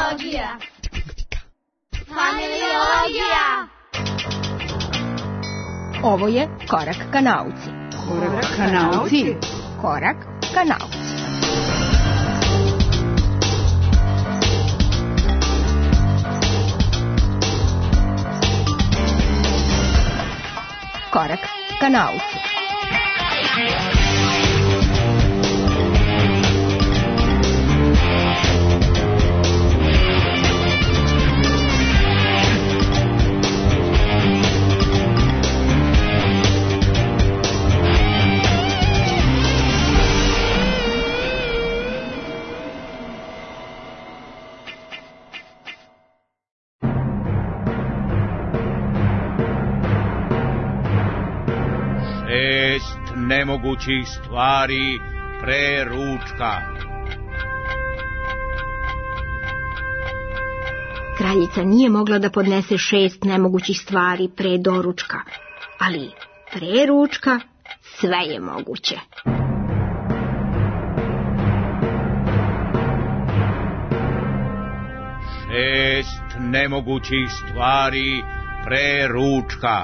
Familiologija. Familiologija. Ovo je Korak ka nauci. Korak ka nauci. Korak ka nauci. Korak ka nauci. Nemogućih stvari pre ručka. Kraljica nije mogla da podnese 6 nemogućih stvari pre doručka, ali pre ručka sve je moguće. Šest nemogućih stvari pre ručka.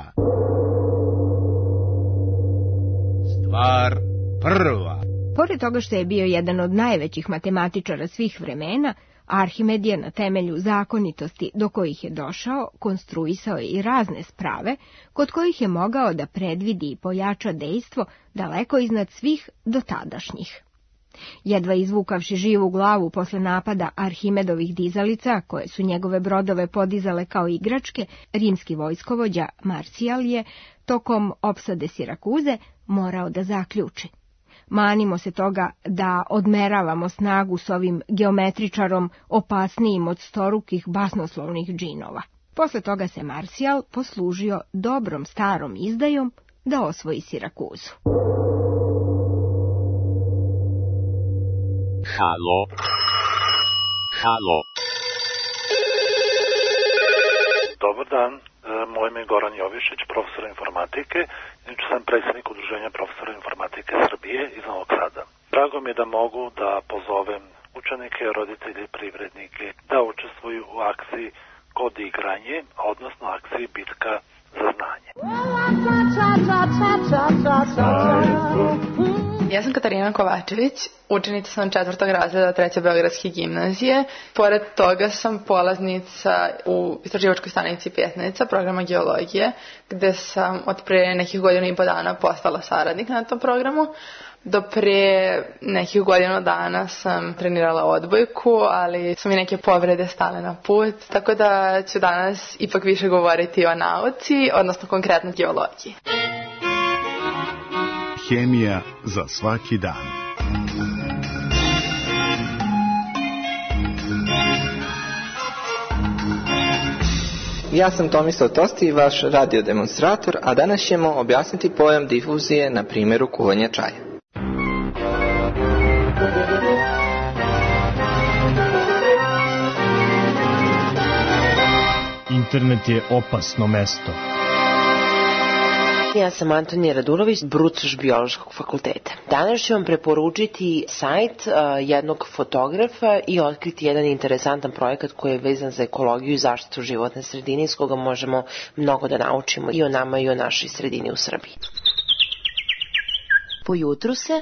Stvar prva. Pored toga što je bio jedan od najvećih matematičara svih vremena, Arhimed je na temelju zakonitosti do kojih je došao konstruisao i razne sprave kod kojih je mogao da predvidi i pojača dejstvo daleko iznad svih dotadašnjih. Jedva izvukavši živu glavu posle napada Arhimedovih dizalica, koje su njegove brodove podizale kao igračke, rimski vojskovođa Marcijal je, tokom opsade Sirakuze, morao da zaključi: manimo se toga da odmeravamo snagu s ovim geometričarom opasnijim od storukih basnoslovnih džinova. Posle toga se Marcijal poslužio dobrom starom izdajom da osvoji Sirakuzu. Halo. Halo. Dobar dan, moje ime je Goran Jovišić, profesor informatike. Inače sam predsjednik Udruženja profesora informatike Srbije iz Novog Sada. Drago mi je da mogu da pozovem učenike, roditelje i privrednike da učestvuju u akciji Kod igranje, odnosno akciji Bitka za znanje. Ja sam Katarina Kovačević, učenica sam 4. razreda 3. Beogradske gimnazije. Pored toga sam polaznica u istraživačkoj stanici Pjetnica, programa geologije, gde sam od pre nekih godina i po dana postala saradnik na tom programu. Do pre nekih godina dana sam trenirala odbojku, ali su mi neke povrede stale na put, tako da ću danas ipak više govoriti o nauci, odnosno konkretno geologiji. Hemija za svaki dan. Ja sam Tomislav Tosti, vaš radiodemonstrator, a danas ćemo objasniti pojam difuzije na primjeru kuvanja čaja. Internet je opasno mesto. Ja sam Antonija Radulović, brucoš biološkog fakulteta. Danas ću vam preporučiti sajt jednog fotografa i otkriti jedan interesantan projekat koji je vezan za ekologiju i zaštitu životne sredine, iz koga možemo mnogo da naučimo i o nama i o našoj sredini u Srbiji. Po jutru se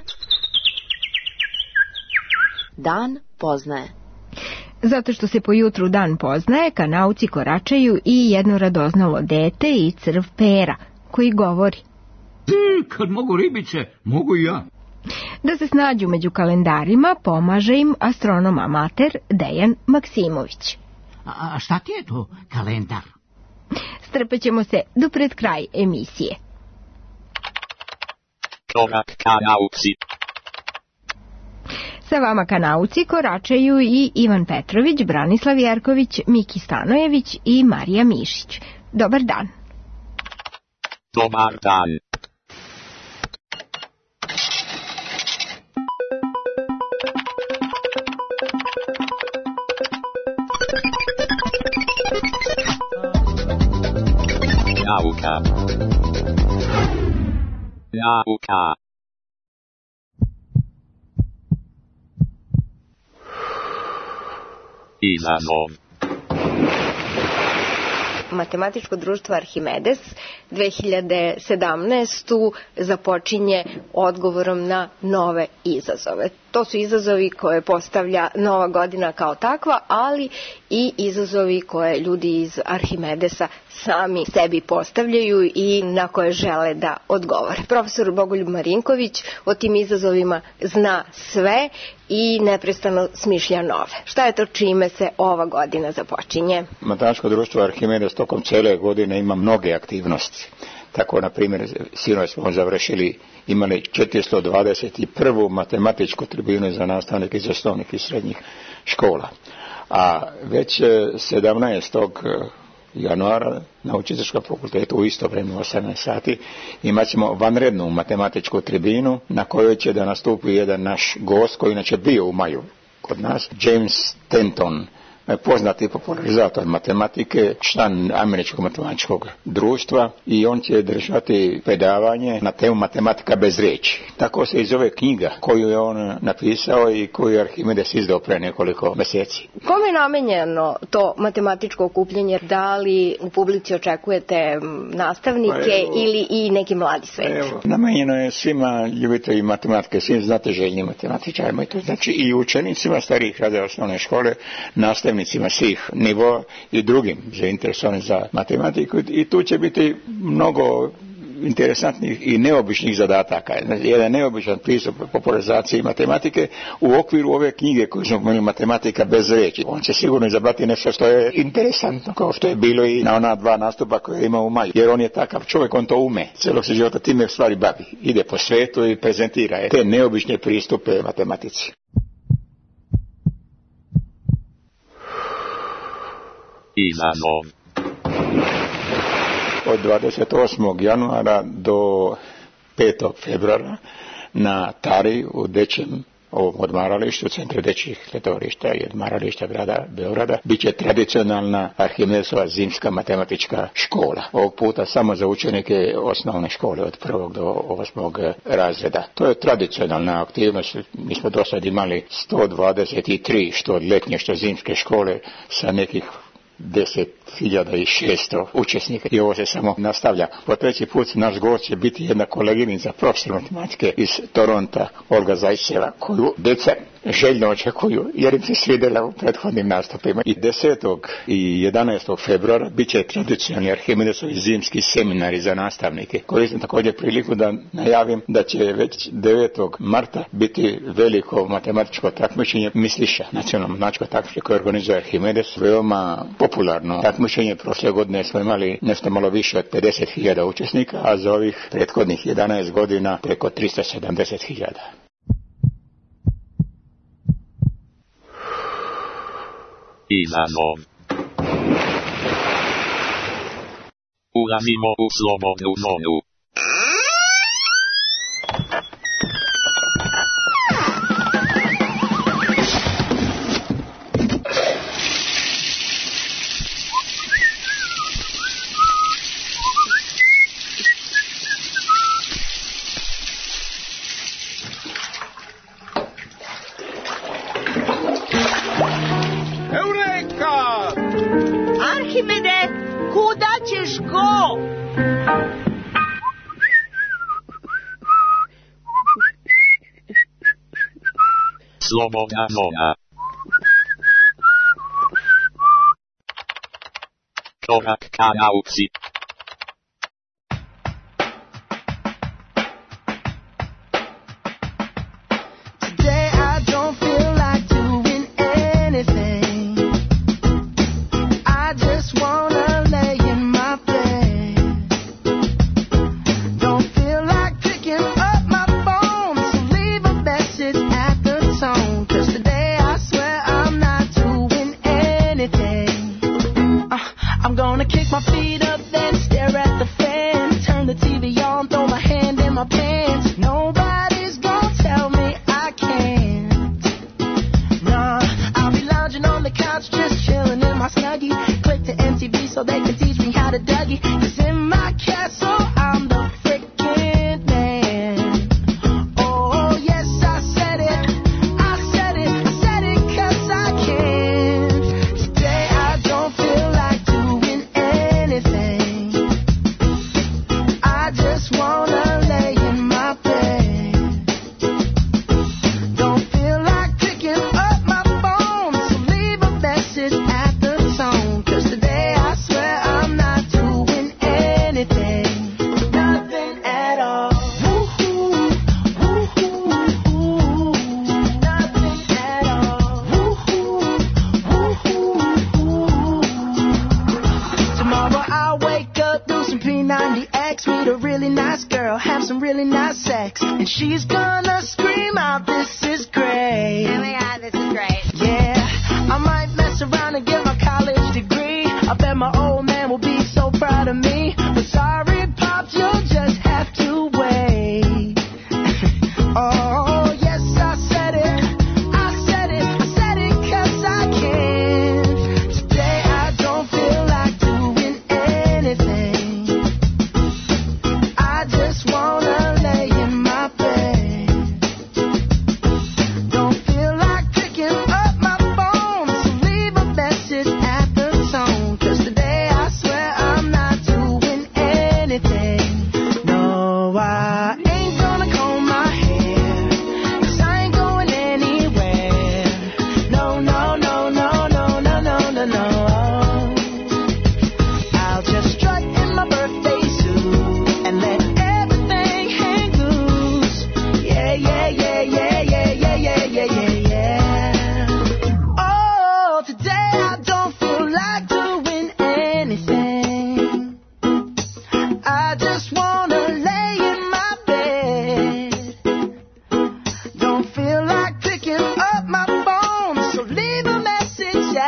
dan poznaje. Zato što se po jutru dan poznaje, ka nauci koračaju i jedno radoznalo dete i crv pera, koji govori: kad mogu ribice, mogu i ja. Da se snađu među kalendarima pomaže im astronom amater Dejan Maksimović. A šta ti je to kalendar? Strpećemo se do pred kraj emisije. Korak ka nauci. Sa vama ka nauci koračaju i Ivan Petrović, Branislav Jerković, Miki Stanojević i Marija Mišić. Dobar dan. Dobar dan. Nauka. Nauka. Izazov. Matematičko društvo Arhimedes 2017. započinje odgovorom na nove izazove. To su izazovi koje postavlja nova godina kao takva, ali i izazovi koje ljudi iz Arhimedesa sami sebi postavljaju i na koje žele da odgovore. Profesor Bogoljub Marinković o tim izazovima zna sve i neprestano smišlja nove. Šta je to čime se ova godina započinje? Matematičko društvo Arhimedes tokom cele godine ima mnoge aktivnosti. Tako, na primjer, sinoć smo imali 421. matematičku tribinu za nastavnike iz osnovnih i srednjih škola. A već 17. januara na Učiteljskom fakultetu u isto vrijeme 18 sati imat ćemo vanrednu matematičku tribinu na kojoj će da nastupi jedan naš gost koji inače bio u maju kod nas, James Stanton, poznati popularizator matematike, član Američkog matematičkog društva, i on će držati predavanje na temu matematika bez riječi. Tako se i zove knjiga koju je on napisao i koju je Arhimedes izdao pre nekoliko mjeseci. Kome je namenjeno to matematičko okupljanje? Da li u publici očekujete nastavnike ili i neki mladi svet? Namenjeno je svima ljubiteljima matematike, svim znatiželjnim matematičarima, i to znači i učenicima starijih razreda osnovne škole, nastavnicima svih nivoa i drugim zainteresovanim za matematiku, i tu će biti mnogo interesantnih i neobičnih zadataka. Jedan neobičan pristup popularizaciji matematike u okviru ove knjige koju smo imali, Matematika bez riječi. On će sigurno izabrati nešto što je interesantno, kao što je bilo i na ona 2 nastupa koje je imao u maju. Jer on je takav čovjek, on to ume. Celog se života time stvari bavi. Ide po svetu i prezentira te neobične pristupe matematici. Izazov. Od 28. januara do 5. februara na Tari u dečjem ovom odmaralištu, centru dečjih letovališta i odmarališta grada Beograda, bit će tradicionalna Arhimedesova zimska matematička škola. Ovog puta samo za učenike osnovne škole od 1. do 8. razreda. To je tradicionalna aktivnost. Mi smo do sad imali 123 što od letnje što zimske škole sa nekih 10.600 učesnika, i ovo se samo nastavlja. Po 3. put naš gost će biti jedna koleginica, profesor matematike iz Toronta, Olga Zajceva, koju djeca željno očekuju jer im se svidjela u prethodnim nastupima. I 10. i 11. februara bit će tradicionalni Arhimedesovi zimski seminari za nastavnike. Koristim također priliku da najavim da će već 9. marta biti veliko matematičko takmičenje Misliša, nacionalno matematičko takmičenje koje organizuje Arhimedes. Veoma popularno takmičenje. Prošle godine smo imali nešto malo više od 50.000 učesnika, a za ovih prethodnih 11 godina preko 370.000. Izazov. Ulazimo u slobodnu zonu. Arhimede, kuda ćeš go? Slobodna zona. Korak ka nauci. I'm gonna kick my feet up there.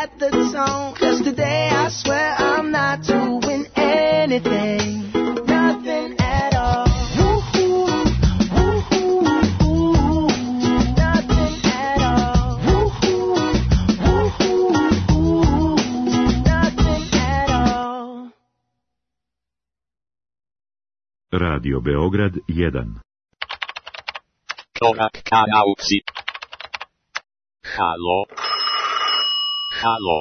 set the tone. 'Cause today I swear I'm not doing anything. Nothing at all. Woo-hoo, woo-hoo, woo-hoo. Nothing at all. Woo-hoo, woo-hoo, woo-hoo. Nothing at all. Radio Beograd 1. Korak ka nauci. Halo. Halo.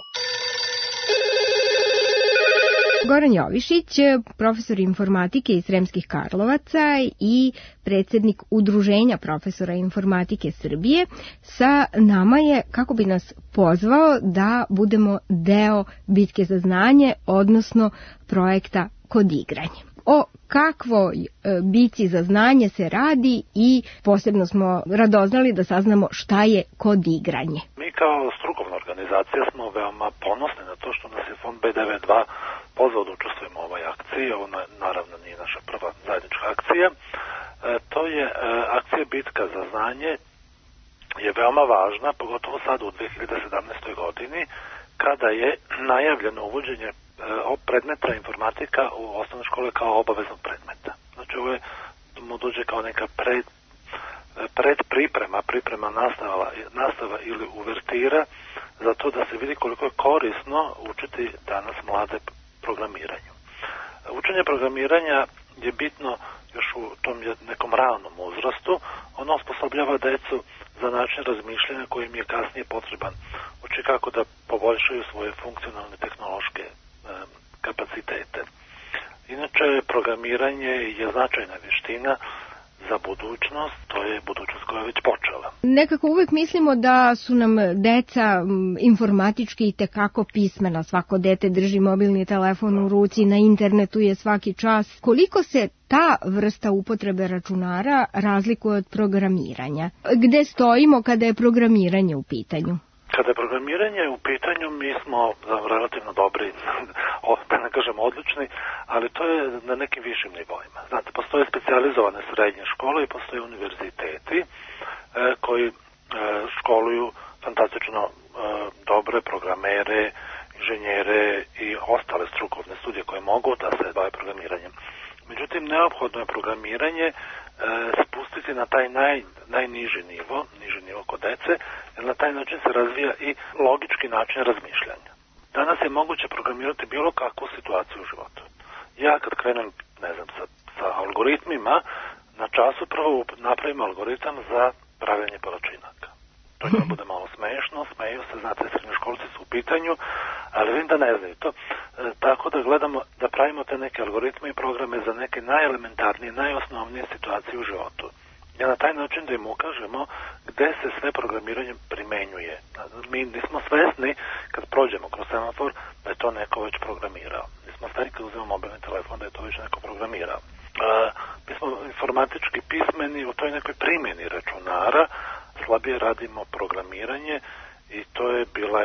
Goran Jovišić, profesor informatike iz Sremskih Karlovaca i predsjednik Udruženja profesora informatike Srbije, sa nama je kako bi nas pozvao da budemo deo bitke za znanje, odnosno projekta Kodigranje. O kakvoj bici za znanje se radi i posebno smo radoznali da saznamo šta je Kodigranje. Mi kao strukovna organizacija smo veoma ponosni na to što nas je Fond B92 pozvao da učestvujemo u ovoj akciji. Ovo naravno nije naša prva zajednička akcija. To je akcija Bitka za znanje, je veoma važna, pogotovo sad u 2017. godini, kada je najavljeno uvođenje predmeta informatika u osnovne škole kao obaveznog predmeta. Znači ovo je, mu dođe kao neka priprema nastava ili uvertira za to da se vidi koliko je korisno učiti danas mlade programiranju. Učenje programiranja je bitno još u tom nekom ranom uzrastu. Ono osposobljava decu za način razmišljanja koji im je kasnije potreban. Uči kako da poboljšaju svoje funkcionalne tehnološke kapacitete. Inače, programiranje je značajna vještina za budućnost, to je budućnost koja je već počela. Nekako uvek mislimo da su nam deca informatički itekako pismena. Svako dete drži mobilni telefon u ruci, na internetu je svaki čas. Koliko se ta vrsta upotrebe računara razlikuje od programiranja? Gde stojimo kada je programiranje u pitanju? Kada je programiranje u pitanju, mi smo relativno dobri, da ne kažem odlični, ali to je na nekim višim nivoima. Znate, postoje specijalizovane srednje škole i postoje univerziteti koji školuju fantastično dobre programere, inženjere i ostale strukovne studije koje mogu da se bave programiranjem. Međutim, neophodno je programiranje spustiti na taj najniži nivo kod dece, jer na taj način se razvija i logički način razmišljanja. Danas je moguće programirati bilo kakvu situaciju u životu. Ja kad krenem, sa algoritmima, na času prvo napravim algoritam za pravljanje palačinaka. To njima bude malo smešno, smeju se, znate, srednjoškolci su u pitanju, ali vidim da ne znaju to. Tako da gledamo, da pravimo te neke algoritme i programe za neke najelementarnije, najosnovnije situacije u životu. I na taj način da im ukažemo gde se sve programiranje primenjuje. Mi nismo svesni kad prođemo kroz semafor da je to neko već programirao. Nismo svesni kad uzmemo mobilni telefon da je to već neko programirao. Mi smo informatički pismeni u toj nekoj primjeni računara, slabije radimo programiranje i to je bila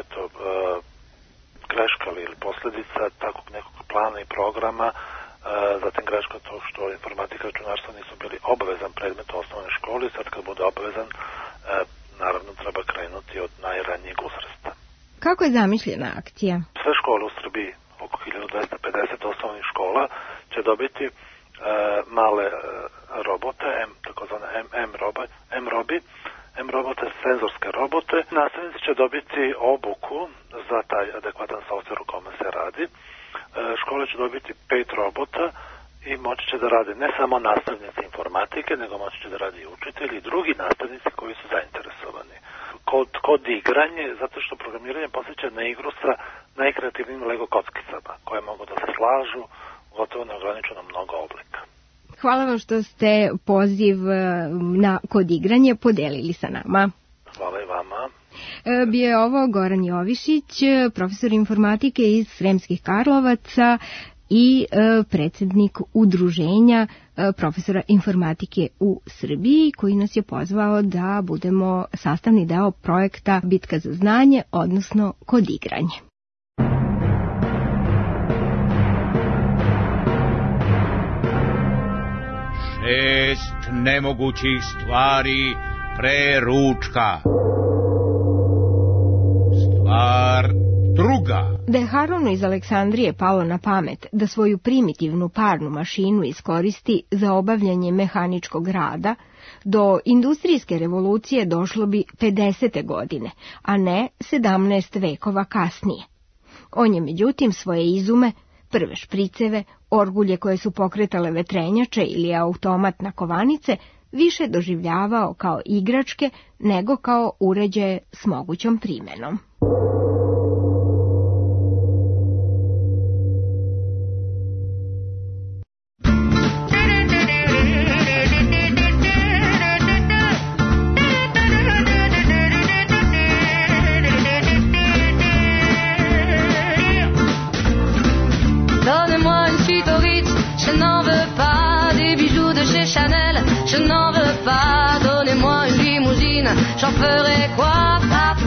greška ili posljedica takvog nekog plana i programa. Zatim greška to što informatika i računarstvo nisu bili obavezan predmet u osnovnoj školi. Sad kad bude obavezan, naravno treba krenuti od najranijeg uzrasta. Kako je zamišljena akcija? Sve škole u Srbiji, oko 1250 osnovnih škola, će dobiti male robote, takozvane M-robote, senzorske robote. Nastavnici će dobiti obuku za taj adekvatan softver u kome se radi. Škole će dobiti 5 robota i moći će da rade ne samo nastavnici informatike, nego moći će da rade i učitelji i drugi nastavnici koji su zainteresovani. Kod igranje, zato što programiranje posjeća na igru sa najkreativnijim Lego kockicama, koje mogu da se slažu gotovo neograničeno mnogo oblika. Hvala vam što ste poziv na Kodigranje podelili sa nama. Hvala i vama. Bio je ovo Goran Jovišić, profesor informatike iz Sremskih Karlovaca i predsjednik Udruženja profesora informatike u Srbiji, koji nas je pozvao da budemo sastavni deo projekta Bitka za znanje, odnosno Kodigranje. Šest nemogućih stvari pre ručka. Stvar druga. Da je Harunu iz Aleksandrije palo na pamet da svoju primitivnu parnu mašinu iskoristi za obavljanje mehaničkog rada, do industrijske revolucije došlo bi 50. godine, a ne 17 vekova kasnije. On je međutim svoje izume, prve špriceve, orgulje koje su pokretale vetrenjače ili automat na kovanice, više doživljavao kao igračke nego kao uređaje s mogućom primenom. Donnez-moi une suite au Ritz, je n'en veux pas. Des bijoux de chez Chanel, je n'en veux pas. Donnez-moi une limousine, j'en ferai quoi?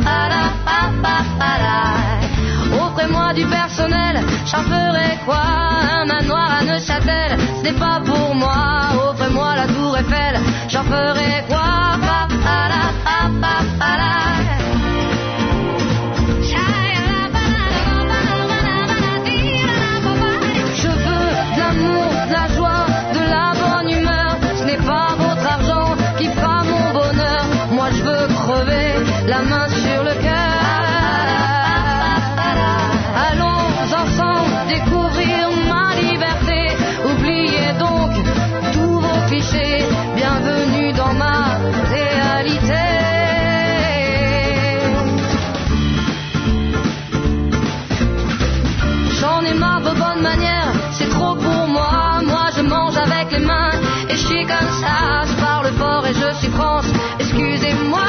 Offrez-moi du personnel, j'en ferai quoi? Un manoir à Neuchâtel, ce n'est pas pour moi. Offrez-moi la tour Eiffel, j'en ferai quoi? La main sur le cœur. Allons ensemble découvrir ma liberté. Oubliez donc tous vos clichés. Bienvenue dans ma réalité. J'en ai marre de vos bonnes manières, c'est trop pour moi. Moi je mange avec les mains et je suis comme ça. Je parle fort et je suis France, excusez-moi.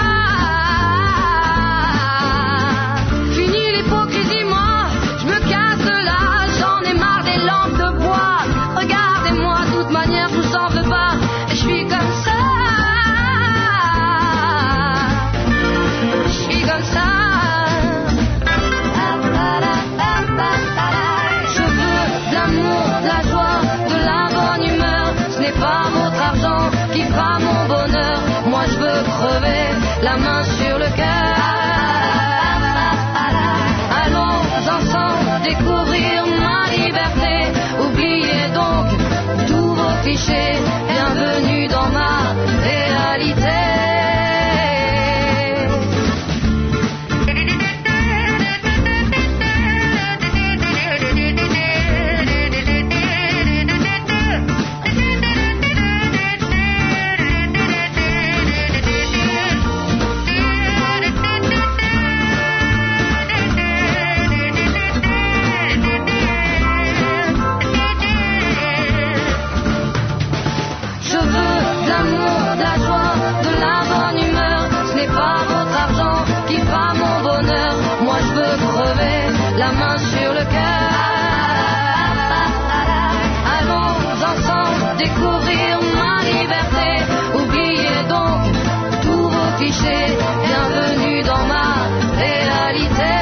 La main sur le cœur. Allons ensemble découvrir ma liberté. Oubliez donc tous vos clichés. Bienvenue dans ma réalité. La main sur le cœur. Allons ensemble découvrir ma liberté. Oubliez donc tous vos clichés. Bienvenue dans ma réalité.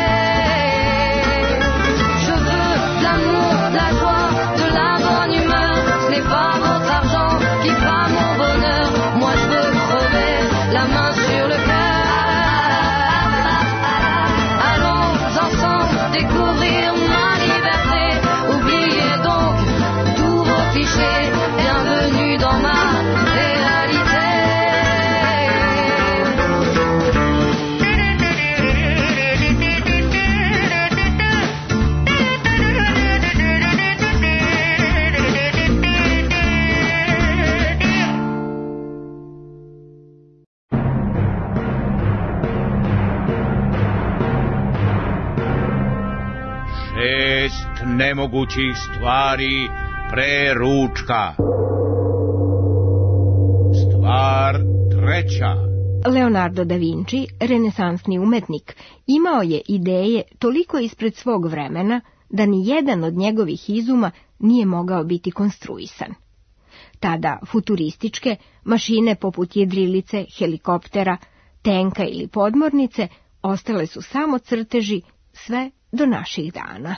Je veux de l'amour, de la joie, de la bonne humeur. Ce n'est pas votre argent qui fera mon bonheur. Moi je veux crever la main sur le cœur. Découvrir ma liberté, oubliez donc tous vos clichés, bienvenue dans ma réalité. Nemogućih stvari pre ručka. Stvar treća. Leonardo da Vinci, renesansni umetnik, imao je ideje toliko ispred svog vremena da ni jedan od njegovih izuma nije mogao biti konstruisan. Tada futurističke mašine poput jedrilice, helikoptera, tenka ili podmornice ostale su samo crteži sve do naših dana.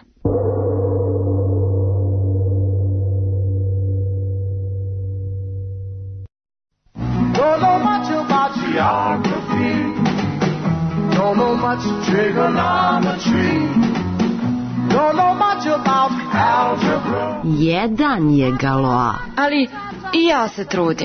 Don't know much about geography. Don't know much much trigonometry. Don't know much about algebra. Jedan je Galois. Ali i ja se trudim.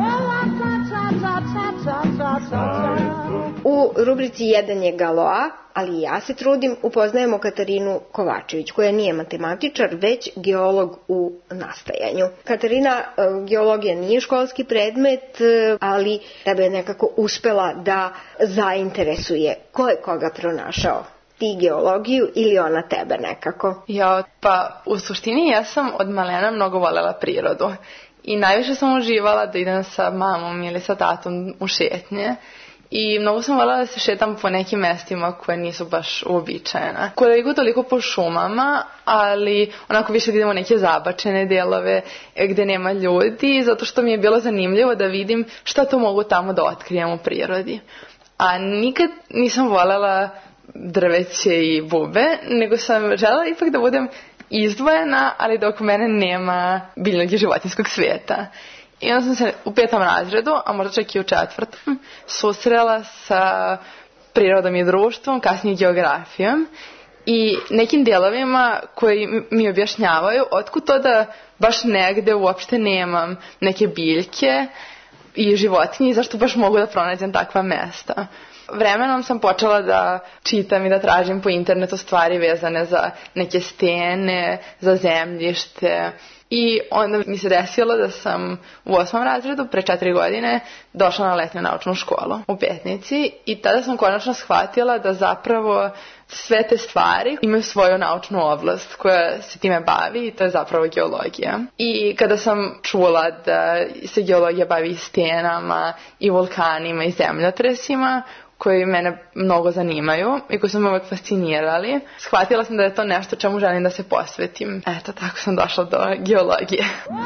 U rubrici Jedan je Galois, ali i ja se trudim, upoznajemo Katarinu Kovačević, koja nije matematičar, već geolog u nastajanju. Katarina, geologija nije školski predmet, ali tebe je nekako uspela da zainteresuje. Ko je koga pronašao? Ti geologiju ili ona tebe nekako? Ja, pa u suštini ja sam od malena mnogo voljela prirodu. I najviše sam uživala da idem sa mamom ili sa tatom u šetnje. I mnogo sam voljela da se šetam po nekim mestima koje nisu baš uobičajena. Koliko toliko po šumama, ali onako više da idemo neke zabačene delove gde nema ljudi, zato što mi je bilo zanimljivo da vidim šta to mogu tamo da otkrijem u prirodi. A nikad nisam voljela drveće i bube, nego sam želela ipak da budem izdvojena, ali da oko mene nema biljnog i životinjskog svijeta. I onda sam se u 5. razredu, a možda čak i u 4. susrela sa prirodom i društvom, kasnije geografijom i nekim delovima koji mi objašnjavaju otkud to da baš negde uopšte nemam neke biljke i životinje i zašto baš mogu da pronađem takva mesta. Vremenom sam počela da čitam i da tražim po internetu stvari vezane za neke stene, za zemljište. I onda mi se desilo da sam u 8. razredu, pre 4 godine, došla na letnju naučnu školu u Petnici i tada sam konačno shvatila da zapravo sve te stvari imaju svoju naučnu oblast koja se time bavi i to je zapravo geologija. I kada sam čula da se geologija bavi i stenama, i vulkanima, i zemljotresima, koji mene mnogo zanimaju i koji su me uvek fascinirali, shvatila sam da je to nešto čemu želim da se posvetim. Eto, tako sam došla do geologije.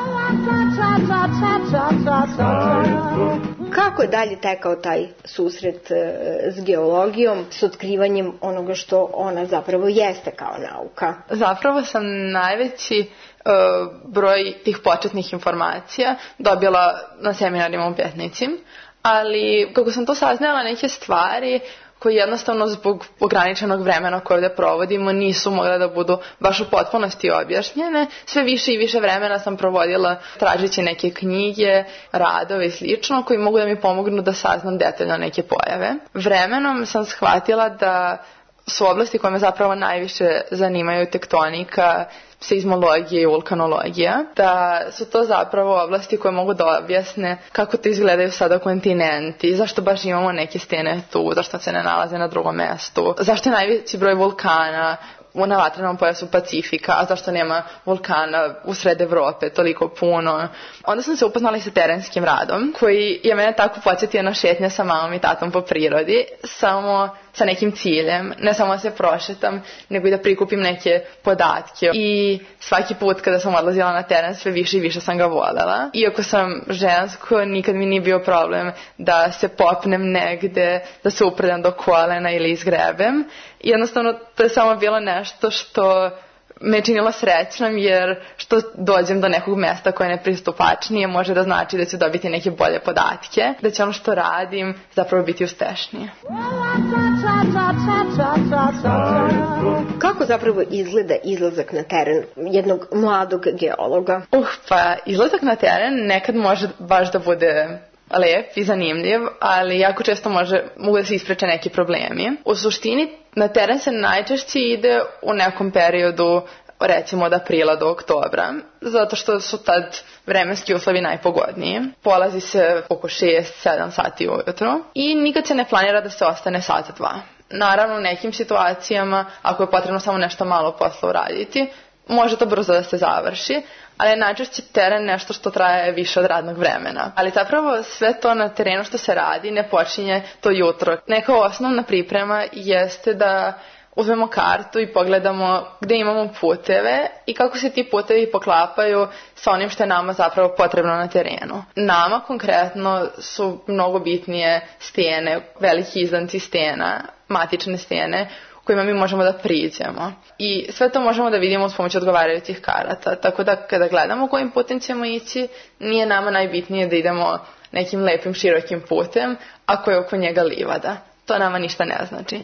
Kako je dalje tekao taj susret s geologijom, s otkrivanjem onoga što ona zapravo jeste kao nauka? Zapravo sam najveći broj tih početnih informacija dobila na seminarima u Petnici, ali kako sam to saznala neke stvari koje jednostavno zbog ograničenog vremena koje ovdje provodimo nisu mogle da budu baš u potpunosti objašnjene. Sve više i više vremena sam provodila tražeći neke knjige, radove i slično koji mogu da mi pomognu da saznam detaljno neke pojave. Vremenom sam shvatila da su oblasti koje me zapravo najviše zanimaju tektonika, seizmologija i vulkanologija, da su to zapravo oblasti koje mogu da objasne kako to izgledaju sada kontinenti, zašto baš imamo neke stene tu, zašto se ne nalaze na drugom mestu, zašto je najveći broj vulkana na vatrenom pojasu Pacifika, a zašto nema vulkana u sred Evrope toliko puno. Onda sam se upoznala i sa terenskim radom, koji je mene tako podsjetio na šetnje sa mamom i tatom po prirodi, samo sa nekim ciljem, ne samo da se prošetam, nego i da prikupim neke podatke. I svaki put kada sam odlazila na teren, sve više i više sam ga voljela. Iako sam žensko, nikad mi nije bio problem da se popnem negde, da se upredam do kolena ili izgrebem. Jednostavno, to je samo bilo nešto što me činilo srećnom, jer što dođem do nekog mesta koje je nepristupačnije može da znači da ću dobiti neke bolje podatke, da će ono što radim zapravo biti uspešnije. Kako zapravo izgleda izlazak na teren jednog mladog geologa? Pa izlazak na teren nekad može baš da bude lep i zanimljiv, ali jako često mogu da se ispreče neki problemi. U suštini, na teren se najčešće ide u nekom periodu, recimo od aprila do oktobra, zato što su tad vremenski uslovi najpogodniji. Polazi se oko 6-7 sati ujutro i nikad se ne planira da se ostane sat, dva. Naravno, u nekim situacijama, ako je potrebno samo nešto malo posla uraditi, može to brzo da se završi, ali je najčešće teren nešto što traje više od radnog vremena. Ali zapravo sve to na terenu što se radi ne počinje to jutro. Neka osnovna priprema jeste da uzmemo kartu i pogledamo gde imamo puteve i kako se ti putevi poklapaju sa onim što je nama zapravo potrebno na terenu. Nama konkretno su mnogo bitnije stene, veliki izdanci stena, matične stene, kojima mi možemo da priđemo. I sve to možemo da vidimo s pomoću odgovarajućih karata. Tako da kada gledamo kojim putem ćemo ići, nije nama najbitnije da idemo nekim lepim širokim putem, ako je oko njega livada. To nama ništa ne znači.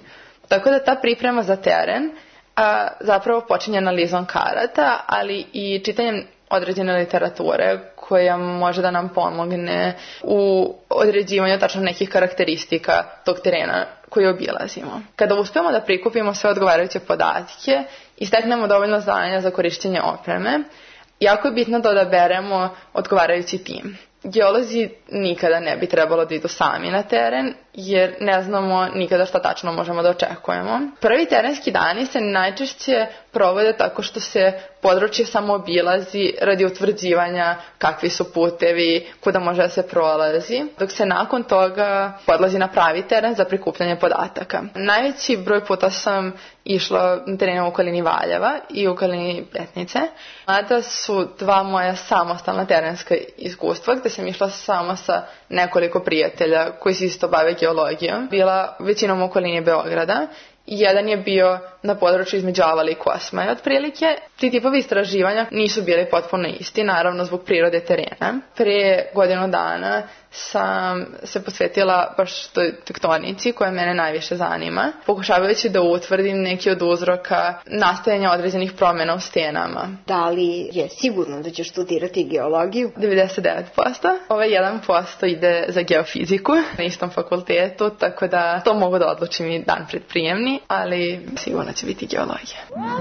Tako da ta priprema za teren zapravo počinje analizom karata, ali i čitanjem određene literature koja može da nam pomogne u određivanju tačno nekih karakteristika tog terena koji obilazimo. Kada uspemo da prikupimo sve odgovarajuće podatke i steknemo dovoljno znanja za korišćenje opreme, jako je bitno da odaberemo odgovarajući tim. Geolozi nikada ne bi trebalo da idu sami na teren, jer ne znamo nikada šta tačno možemo da očekujemo. Prvi terenski dani se najčešće provode tako što se područje samo obilazi radi utvrđivanja kakvi su putevi, kuda može da se prolazi, dok se nakon toga podlazi na pravi teren za prikupljanje podataka. Najveći broj puta sam išla na terenu u okolini Valjeva i u okolini Petnice, mada su dva moja samostalna terenska iskustva gde sam išla samo sa nekoliko prijatelja koji se isto bave geologijom, bila većinom u okolini Beograda. Jedan je bio na području između Avala i Kosmaja otprilike. Ti tipovi istraživanja nisu bili potpuno isti, naravno zbog prirode terena. Pre godinu dana sam se posvetila baš toj tektonici koja mene najviše zanima, pokušavajući da utvrdim neki od uzroka nastajanja određenih promjena u stenama. Da li je sigurno da ćeš studirati geologiju? 99%. Ovaj 1% ide za geofiziku na istom fakultetu, tako da to mogu da odlučim i dan pred prijemni, ali sigurno će biti geologija.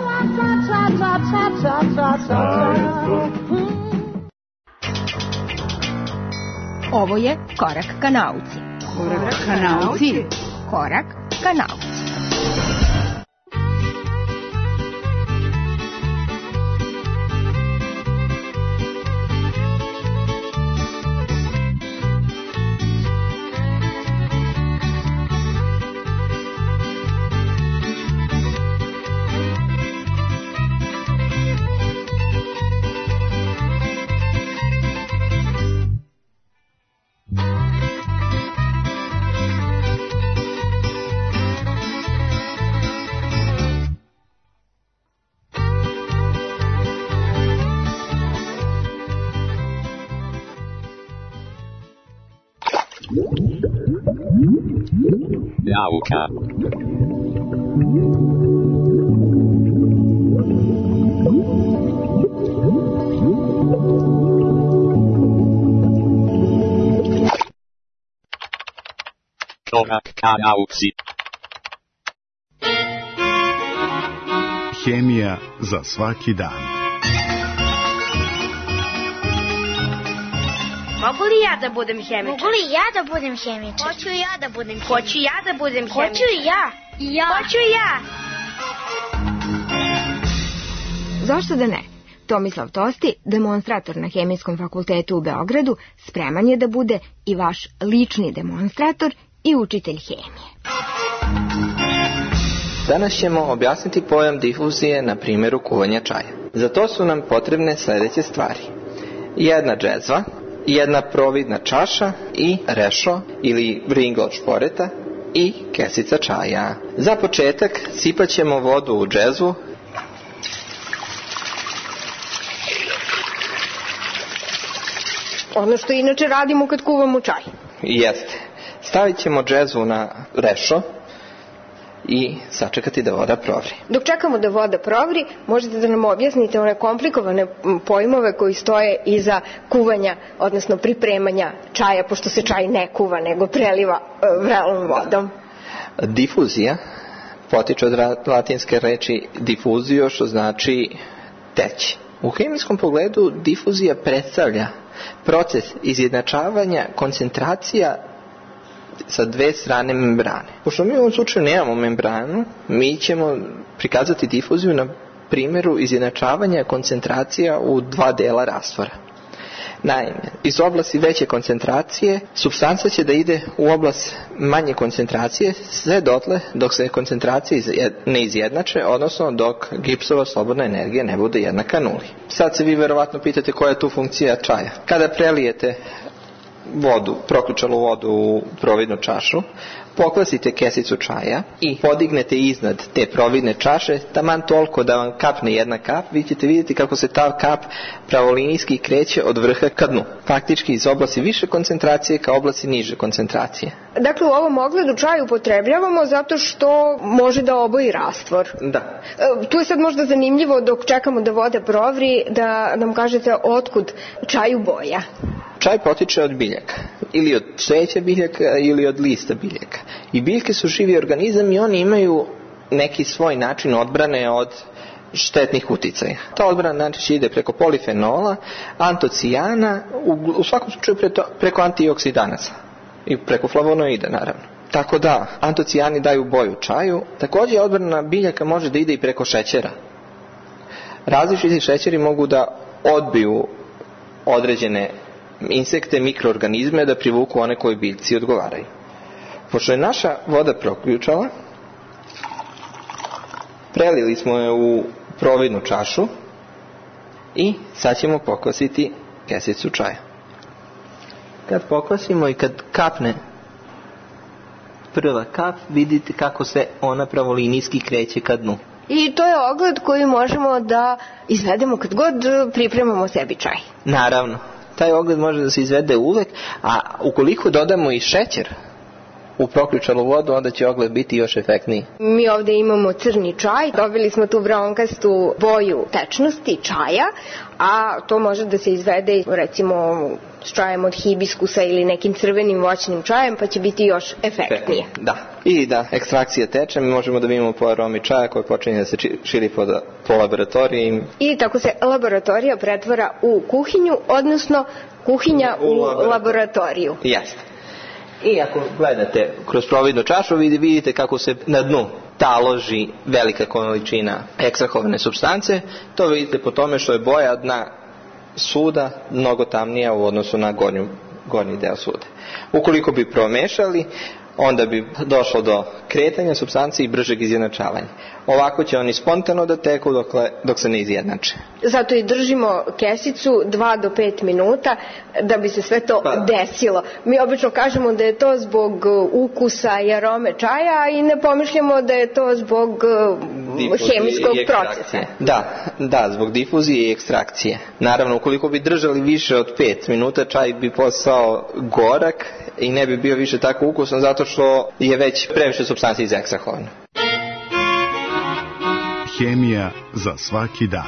Ovo je Korak ka nauci. Korak ka nauci. Korak ka nauci. Nauka. Korak ka nauci. Hemija za svaki dan. Mogu li ja da budem hemičar? Mogu li ja da budem hemičar? Hoću i ja da budem hemičar. Hoću ja da budem hemičar. Hoću i ja. I ja. Hoću i ja. Zašto da ne? Tomislav Tosti, demonstrator na Hemijskom fakultetu u Beogradu, spreman je da bude i vaš lični demonstrator i učitelj hemije. Danas ćemo objasniti pojam difuzije na primjeru kuvanja čaja. Za to su nam potrebne sljedeće stvari. Jedna džezva, jedna providna čaša i rešo ili ring od šporeta i kesica čaja. Za početak sipat ćemo vodu u džezvu. Ono što inače radimo kad kuvamo čaj. Jeste. Stavit ćemo džezvu na rešo i sačekati da voda provri. Dok čekamo da voda provri, možete da nam objasnite one komplikovane pojmove koji stoje iza kuvanja, odnosno pripremanja čaja, pošto se čaj ne kuva, nego preliva vrelom vodom. Difuzija potiče od latinske reči diffusio, što znači teći. U hemijskom pogledu difuzija predstavlja proces izjednačavanja koncentracija sa dve strane membrane. Pošto mi u ovom slučaju nemamo membranu, mi ćemo prikazati difuziju na primjeru izjednačavanja koncentracija u dva dela rastvora. Naime, iz oblasti veće koncentracije supstanca će da ide u oblast manje koncentracije sve dotle dok se koncentracije ne izjednače, odnosno dok Gibbsova slobodna energija ne bude jednaka nuli. Sad se vi verovatno pitate koja je tu funkcija čaja. Kada prelijete vodu, proključalu vodu u providnu čašu, pokvasite kesicu čaja i podignete iznad te providne čaše, taman toliko da vam kapne jedna kap, vi ćete vidjeti kako se ta kap pravolinijski kreće od vrha ka dnu. Faktički iz oblasti više koncentracije ka oblasti niže koncentracije. Dakle, u ovom ogledu čaj upotrebljavamo zato što može da oboji rastvor. Da. Tu je sad možda zanimljivo dok čekamo da voda provri, da nam kažete otkud čaju boja. Čaj potiče od biljaka, ili od cveća biljaka ili od lista biljaka. I biljke su živi organizam i oni imaju neki svoj način odbrane od štetnih uticaja. Ta odbrana znači ide preko polifenola, antocijana, u svakom slučaju preko antioksidanaca i preko flavonoida naravno. Tako da, antocijani daju boju čaju. Također odbrana biljaka može da ide i preko šećera. Različiti šećeri mogu da odbiju određene insekte, mikroorganizme, da privuku one koji biljci odgovaraju. Pošto je naša voda proključala, prelili smo je u providnu čašu i sad ćemo pokvasiti kesicu čaja. Kad pokvasimo i kad kapne prva kap, vidite kako se ona pravolinijski kreće ka dnu. I to je ogled koji možemo da izvedemo kad god pripremamo sebi čaj. Naravno. Taj ogled može da se izvede uvek, a ukoliko dodamo i šećer u proključalu vodu, onda će ogled biti još efektniji. Mi ovdje imamo crni čaj, dobili smo tu bronkastu boju tečnosti čaja, a to može da se izvede recimo s čajem od hibiskusa ili nekim crvenim voćnim čajem, pa će biti još efektnije. Da. I da ekstrakcija teče, mi možemo da vidimo po aromi čaja koji počinje da se širi po laboratoriji. I tako se laboratorija pretvara u kuhinju, odnosno kuhinja u laboratoriju. Jasno. I ako gledate kroz providnu čašu, vidite kako se na dnu taloži velika količina ekstrahovane supstance. To vidite po tome što je boja dna suda mnogo tamnija u odnosu na gornji deo sude. Ukoliko bi promešali, onda bi došlo do kretanja supstanci i bržeg izjednačavanja. Ovako će oni spontano da teku dok se ne izjednače. Zato i držimo kesicu 2 do 5 minuta da bi se sve to desilo. Mi obično kažemo da je to zbog ukusa i arome čaja i ne pomišljamo da je to zbog hemijskog procesa. Da, zbog difuzije i ekstrakcije. Naravno, ukoliko bi držali više od 5 minuta, čaj bi postao gorak i ne bi bio više tako ukusan zato što je već previše supstanci izekstrahovano. Hemija za svaki dan.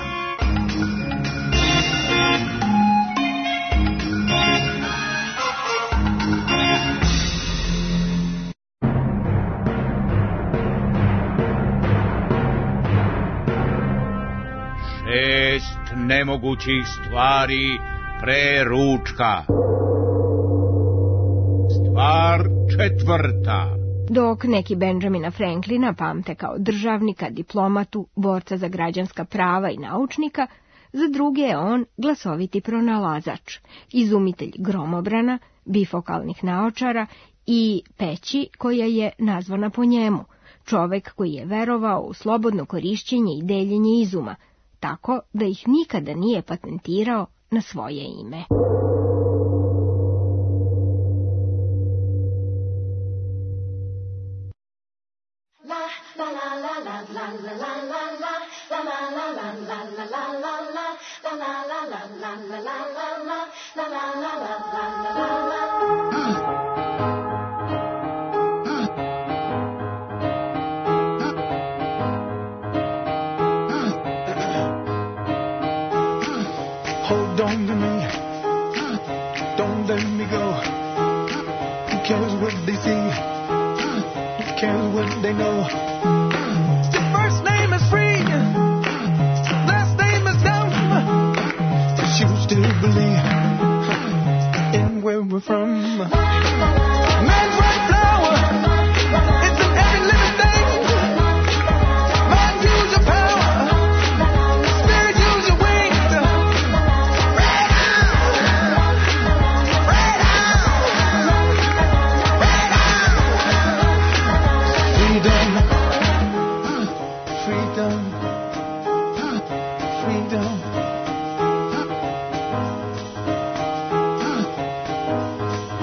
Šest nemogućih stvari pre ručka. Stvar četvrta. Dok neki Benjamina Franklina pamte kao državnika, diplomatu, borca za građanska prava i naučnika, za druge je on glasoviti pronalazač, izumitelj gromobrana, bifokalnih naočara i peći koja je nazvana po njemu, čovek koji je verovao u slobodno korišćenje i deljenje izuma, tako da ih nikada nije patentirao na svoje ime. Hold on to me, don't let me go. Who cares what they see? Who cares what they know? Your first name is free, last name is dumb. But you still believe in where we're from. Man's right flower, it's in every living thing. Mind, use your power. Spirit, use your wings. Right on, right on, right on. Freedom, freedom, freedom.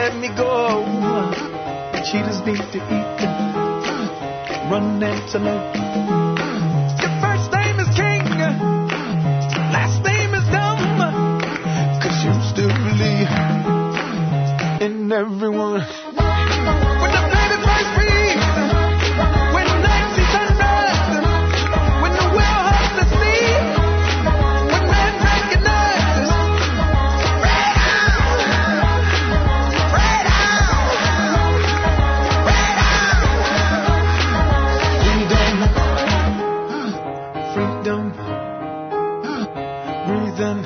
let me go. Cheetahs need to eat, run antelope. Your first name is King, last name is Dumb, 'cause you still believe in everyone. When the baby first breathes, when night sees sunrise, when the whale hugs the sea, when man recognizes, right on, right on, right on. Freedom, freedom, breathing.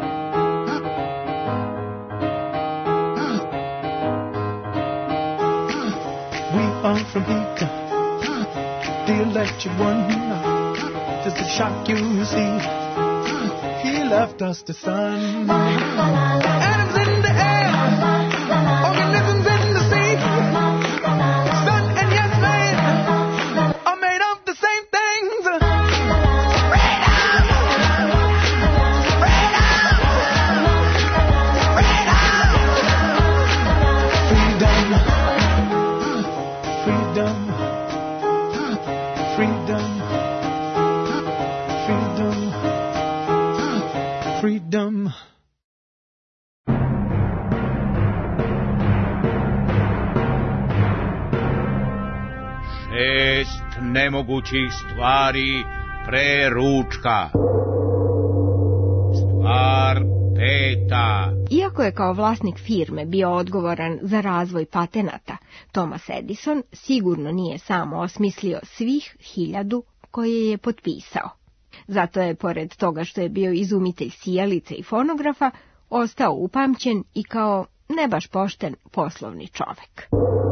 We are from Ika, the electric one. Just to shock you, see, he left us the sun. Atoms in the air, organisms in the sea. Sun and yes man are made of the same things. Freedom, freedom, freedom, freedom, freedom, freedom. Šest nemogućih stvari pre ručka. Stvar peta. Iako je kao vlasnik firme bio odgovoran za razvoj patenata, Thomas Edison sigurno nije samo osmislio svih 1000 koje je potpisao. Zato je, pored toga što je bio izumitelj sijalice i fonografa, ostao upamćen i kao ne baš pošten poslovni čovek.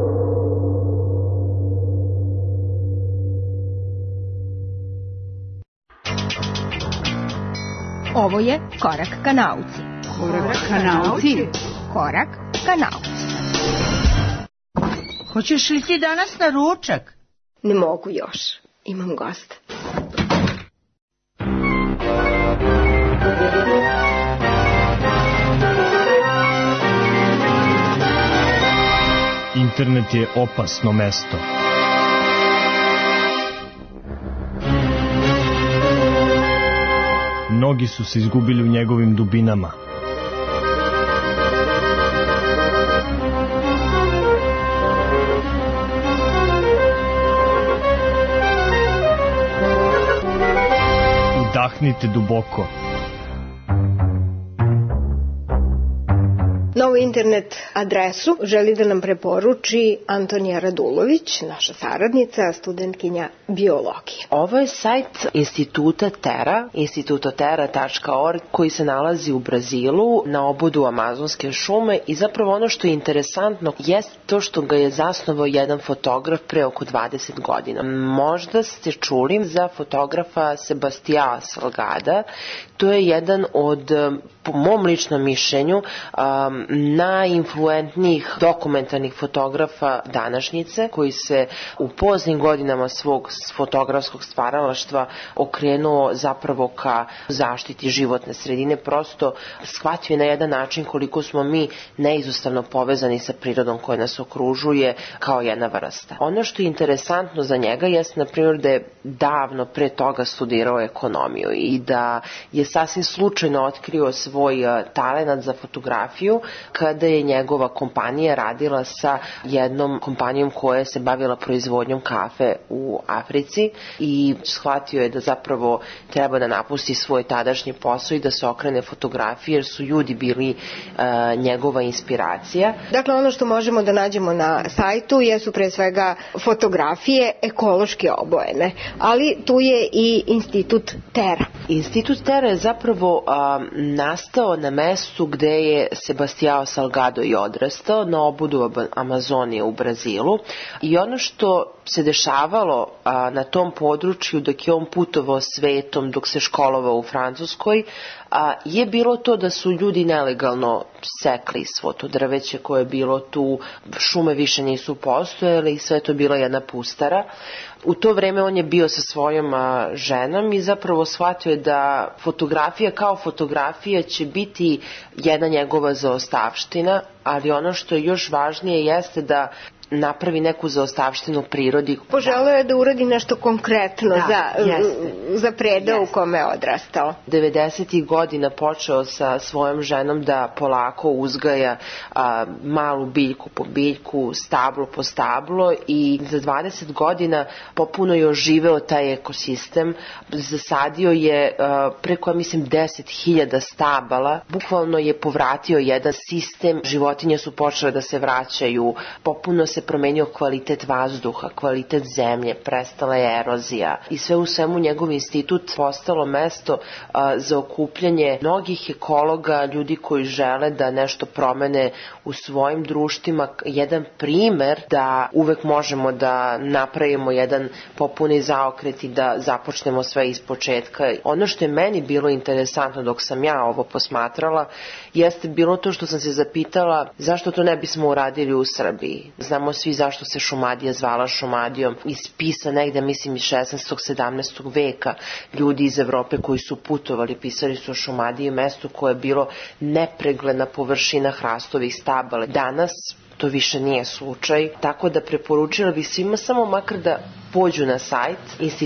Ovo je Korak ka nauci. Korak ka nauci. Korak ka nauci. Hoćeš li ti danas na ručak? Ne mogu još. Imam gosta. Internet je opasno mesto. Mnogi su se izgubili u njegovim dubinama. Udahnite duboko. Novu internet adresu želi da nam preporuči Antonija Radulović, naša saradnica, studentkinja biologije. Ovo je sajt instituta Terra, institutotera.org, koji se nalazi u Brazilu na obodu Amazonske šume i zapravo ono što je interesantno jeste to što ga je zasnovao jedan fotograf pre oko 20 godina. Možda ste čuli za fotografa Sebastiana Salgada. To je jedan od, po mom ličnom mišljenju, najinfluentnijih dokumentarnih fotografa današnjice, koji se u poznim godinama svog fotografskog stvaralaštva okrenuo zapravo ka zaštiti životne sredine. Prosto shvatio je na jedan način koliko smo mi neizostavno povezani sa prirodom koja nas okružuje kao jedna vrsta. Ono što je interesantno za njega jeste, na primjer, da je davno pre toga studirao ekonomiju i da je sasvim slučajno otkrio svoj talenat za fotografiju kada je njegova kompanija radila sa jednom kompanijom koja se bavila proizvodnjom kafe u Africi i shvatio je da zapravo treba da napusti svoj tadašnji posao i da se okrene fotografiji, jer su ljudi bili njegova inspiracija. Dakle, ono što možemo da nađemo na sajtu jesu pre svega fotografije ekološki obojene, ali tu je i Institut Terra. Institut Terra je zapravo nastao na mestu gde je Sebastião Salgado i odrastao, na obodu Amazonije u Brazilu, i ono što se dešavalo na tom području dok je on putovao svetom, dok se školovao u Francuskoj, je bilo to da su ljudi nelegalno sekli svo to drveće koje je bilo tu, šume više nisu postojale i sve to bila jedna pustara. U to vreme on je bio sa svojom ženom i zapravo shvatio je da fotografija kao fotografija će biti jedna njegova zaostavština, ali ono što je još važnije jeste da napravi neku zaostavštinu prirodi. Poželeo je da uradi nešto konkretno za predeo u kome je odrastao. 90. godina počeo sa svojom ženom da polako uzgaja malu biljku po biljku, stablo po stablo i za 20 godina popuno je oživeo taj ekosistem. Zasadio je preko, mislim, 10.000 stabala. Bukvalno je povratio jedan sistem. Životinje su počele da se vraćaju. Popuno se promenio kvalitet vazduha, kvalitet zemlje, prestala je erozija i sve u svemu njegov institut postalo mesto za okupljanje mnogih ekologa, ljudi koji žele da nešto promene u svojim društvima. Jedan primer da uvek možemo da napravimo jedan popuni zaokret i da započnemo sve iz početka. Ono što je meni bilo interesantno dok sam ja ovo posmatrala jeste bilo to što sam se zapitala zašto to ne bismo uradili u Srbiji. Znamo svi zašto se Šumadija zvala Šumadijom. Iz spisa negde, mislim, iz 16. 17. veka ljudi iz Evrope koji su putovali pisali su o Šumadiji, mestu koje je bilo nepregledna površina hrastovih stabala. Danas to više nije slučaj, tako da preporučila bih svima samo makar da pođu na sajt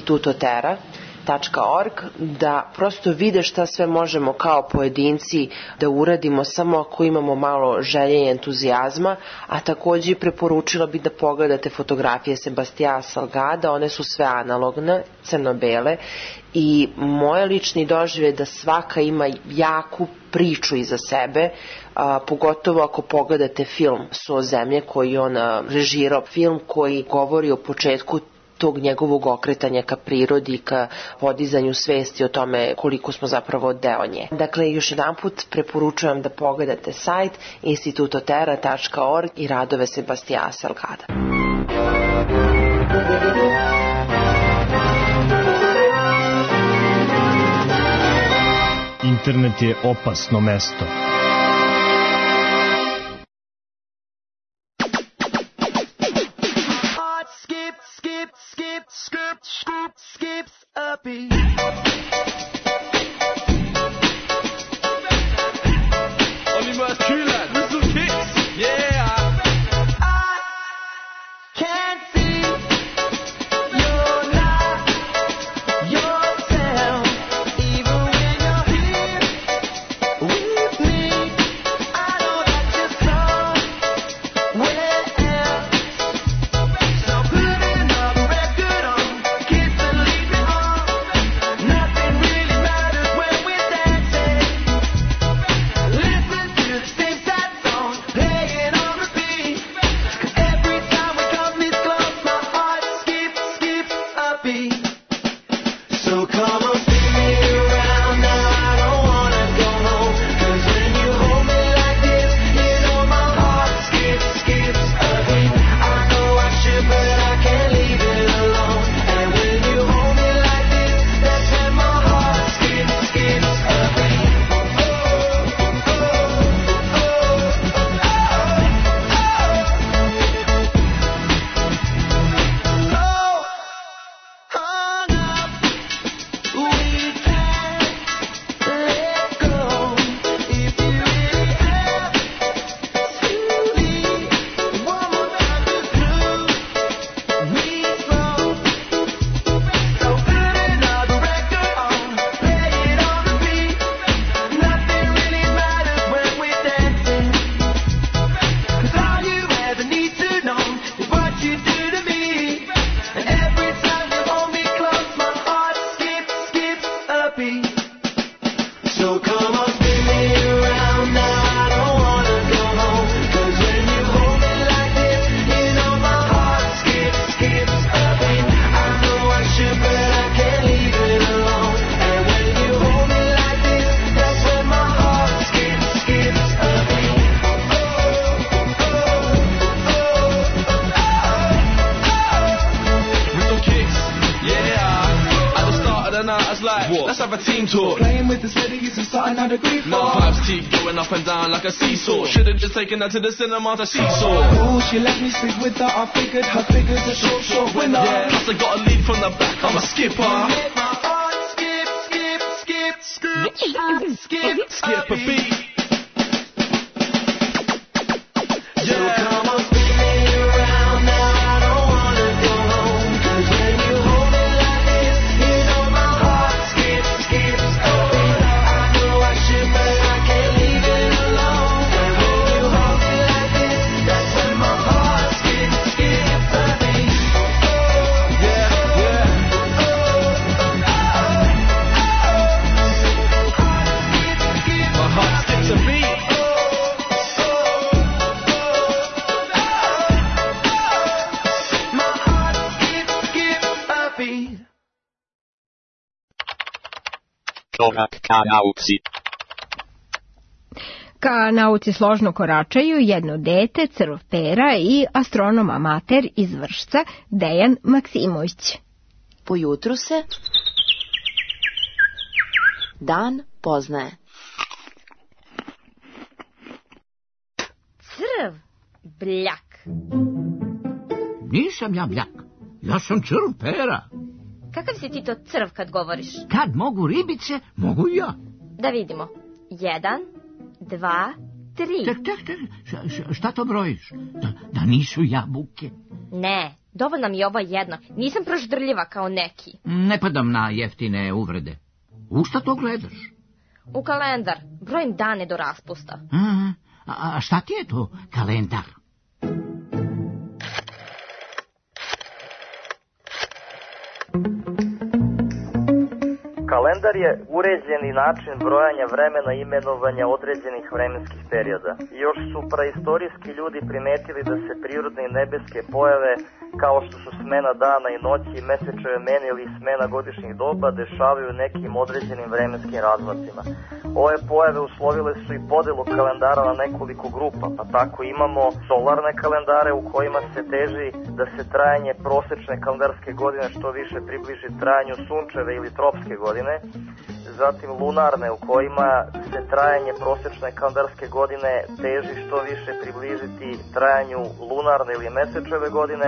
institutotera.org da prosto vide šta sve možemo kao pojedinci da uradimo samo ako imamo malo želje i entuzijazma, a takođe preporučila bih da pogledate fotografije Sebastijana Salgada, one su sve analogne, crno-bele i moje lični doživ je da svaka ima jaku priču iza sebe, pogotovo ako pogledate film So zemlje koji on režirao, film koji govori o početku tog njegovog okretanja ka prirodi, ka podizanju svesti o tome koliko smo zapravo deo nje. Dakle, još jedan put preporučujem da pogledate sajt institutotera.org i radove Sebastijana Salgada. Internet je opasno mesto. Skips a beat. Only must kill that with some kicks. Yeah. I can't see you're not yourself, even when you're here with me. I know that you're somewhere else. So putting up a record on, kiss and leave me on. Nothing have a team talk. Playing with this lady is something I'd agree for. No vibes keep going up and down like a seesaw. Should've just taken her to the cinema to seesaw. Ooh, she let me sleep with her. I figured her figure's a short winner. Yeah, plus I got a lead from the back. I'm a skipper. Skip a beat. Yeah, come on, spin me around now. I don't wanna go home. 'Cause when you hold me like this, you know my heart skips a beat. I know I should, but I can't leave it alone. And when you hold me like this, that's when my heart skips a beat. Yeah, yeah. My heart skips a beat. Korak ka nauci. Ka nauci složno koračaju jedno dete, crv pera i astronom amater iz Vršca, Dejan Maksimović. Po jutru se dan poznaje. Crv, bljak. Nisam ja bljak, ja sam crv pera. Kakav si ti to crv kad govoriš? Kad mogu ribice, mogu i ja. Da vidimo. 1, 2, 3. Tek, šta to brojiš? Da nisu jabuke? Ne, dovoljno mi je ovo jedno. Nisam proždrljiva kao neki. Ne padam na jeftine uvrede. U šta to gledaš? U kalendar. Brojim dane do raspusta. A šta ti je to kalendar? Kalendar je uređeni način brojanja vremena i imenovanja određenih vremenskih perioda. Još su praistorijski ljudi primetili da se prirodne i nebeske pojave, kao što su smena dana i noći, mesečeve mene ili smena godišnjih doba, dešavaju nekim određenim vremenskim razmacima. Ove pojave uslovile su i podelu kalendara na nekoliko grupa, pa tako imamo solarne kalendare u kojima se teži da se trajanje prosečne kalendarske godine što više približi trajanju sunčeve ili tropske godine, zatim lunarne u kojima se trajanje prosečne kalendarske godine teži što više približiti trajanju lunarne ili mesečeve godine,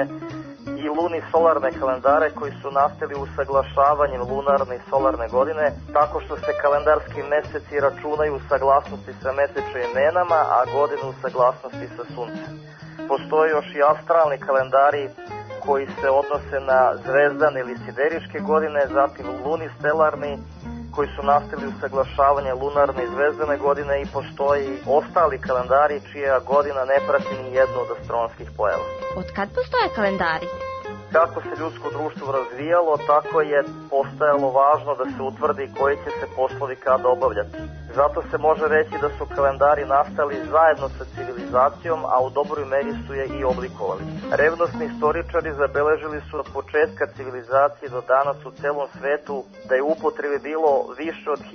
i luni-solarne kalendare koji su nastali usaglašavanjem lunarne i solarne godine, tako što se kalendarski meseci računaju u saglasnosti sa mesečevim menama, a godine u saglasnosti sa suncem. Postoje još i astralni kalendari koji se odnose na zvezdane ili sideriške godine, zatim lunistelarni koji su nastali usaglašavanje lunarne i zvezdane godine, i postoji ostali kalendari čija godina ne prati ni jednu od astronomskih pojava. Od kad postoje kalendari? Kako se ljudsko društvo razvijalo, tako je postajalo važno da se utvrdi koji će se poslovi kada obavljati. Zato se može reći da su kalendari nastali zajedno sa civilizacijom, a u dobroj meri su je i oblikovali. Revnosni istoričari zabeležili su od početka civilizacije do danas u celom svetu da je u upotrebi bilo više od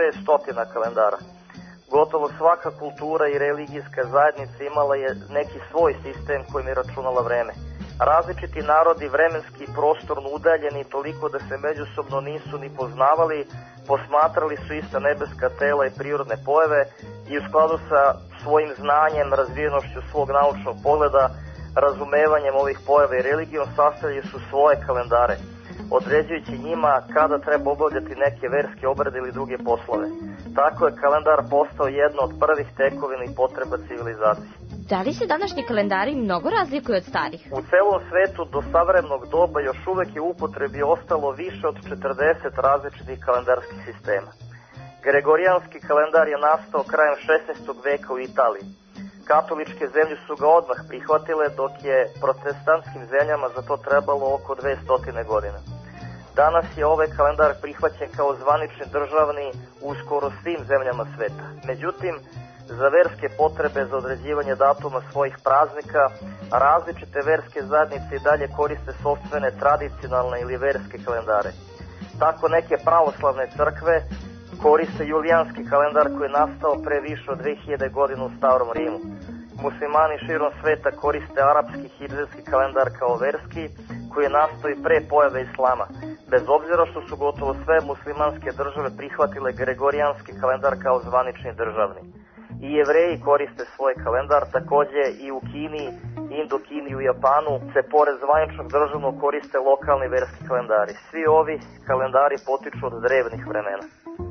1600 kalendara. Gotovo svaka kultura i religijska zajednica imala je neki svoj sistem kojim je računala vreme. Različiti narodi vremenski i prostorno udaljeni toliko da se međusobno nisu ni poznavali, posmatrali su ista nebeska tela i prirodne pojave i u skladu sa svojim znanjem, razvijenošću svog naučnog pogleda, razumevanjem ovih pojava i religijom sastavljali su svoje kalendare, određujući njima kada treba obavljati neke verske obrede ili druge poslove. Tako je kalendar postao jedno od prvih tekovina i potreba civilizacije. Da li se današnji kalendari mnogo razlikuju od starih? U celom svetu do savremenog doba još uvek je u upotrebi ostalo više od 40 različitih kalendarskih sistema. Gregorijanski kalendar je nastao krajem 16. veka u Italiji. Katoličke zemlje su ga odmah prihvatile, dok je protestantskim zemljama za to trebalo oko 200 godina. Danas je ovaj kalendar prihvaćen kao zvanični državni u skoro svim zemljama sveta. Međutim, za verske potrebe za određivanje datuma svojih praznika, različite verske zajednice i dalje koriste sopstvene tradicionalne ili verske kalendare. Tako neke pravoslavne crkve koriste julijanski kalendar koji je nastao pre više od 2000 godina u Starom Rimu. Muslimani širom sveta koriste arapski hidžetski kalendar kao verski, koji je nastao i pre pojave islama. bez obzira što su gotovo sve muslimanske države prihvatile gregorijanski kalendar kao zvanični državni. I Jevreji koriste svoj kalendar, takođe i u Kini, Indokini i u Japanu se pored zvaničnog državnog koriste lokalni verski kalendari. Svi ovi kalendari potiču od drevnih vremena.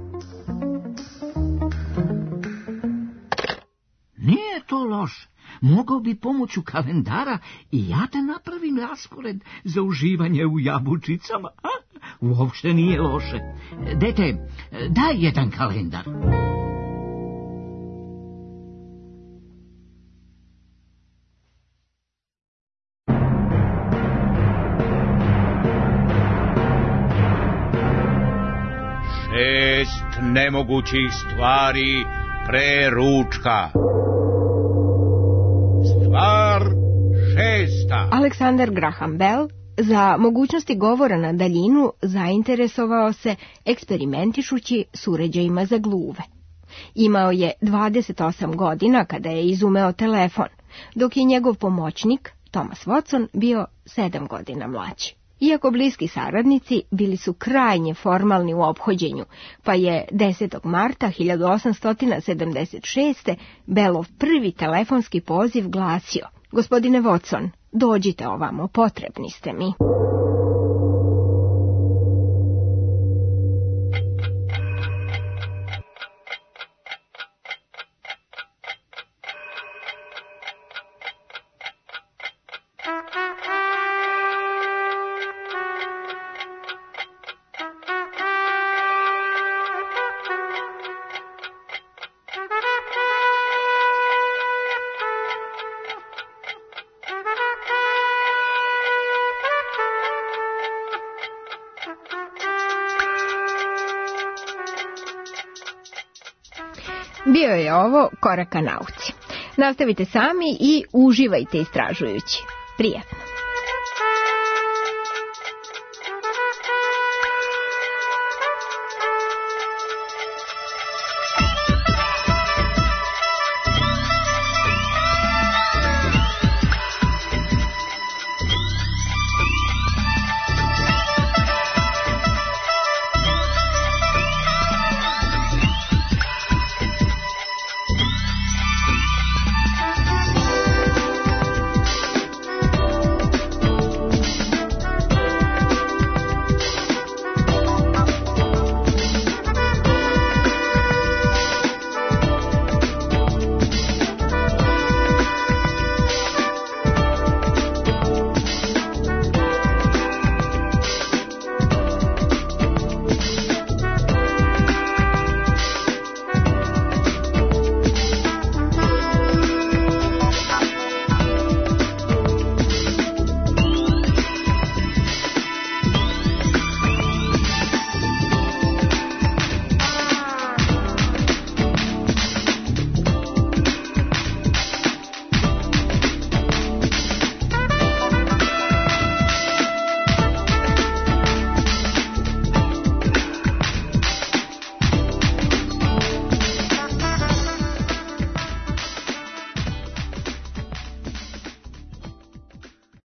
Nije to loše. Mogao bi pomoću kalendara i ja da napravim raspored za uživanje u jabučicama. A? Uopšte nije loše. Dete, daj jedan kalendar. Šest nemogućih stvari pre ručka. Stvar šesta. Alexander Graham Bell za mogućnosti govora na daljinu zainteresovao se eksperimentišući s uređajima za gluve. Imao je 28 godina kada je izumeo telefon, dok je njegov pomoćnik, Thomas Watson, bio 7 godina mlađi. Iako bliski saradnici, bili su krajnje formalni u ophođenju, pa je 10. marta 1876. Bellov prvi telefonski poziv glasio: Gospodine Watson, dođite ovamo, potrebni ste mi. Bio je ovo Korak ka nauci. Nastavite sami i uživajte istražujući. Prijetno!